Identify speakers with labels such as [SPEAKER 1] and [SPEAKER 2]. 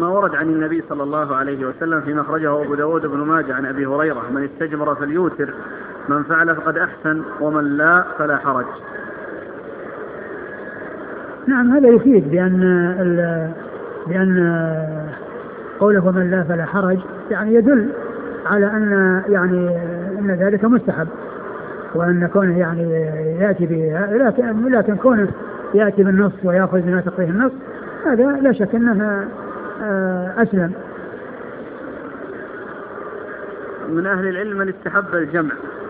[SPEAKER 1] ما ورد عن النبي صلى الله عليه وسلم فيما أخرجه أبو داود بن ماجه عن أبي هريرة: من استجمر فليوتر، من فعل فقد أحسن، ومن لا فلا حرج.
[SPEAKER 2] نعم، هذا يفيد بأن قوله من لا فلا حرج يعني يدل على أن يعني أن ذلك مستحب، وأن كونه يعني يأتي به، لكن كونه يأتي بالنص ويأخذ بما تقضيه النص هذا لا شك أنها أسلم.
[SPEAKER 1] من أهل العلم من استحب الجمع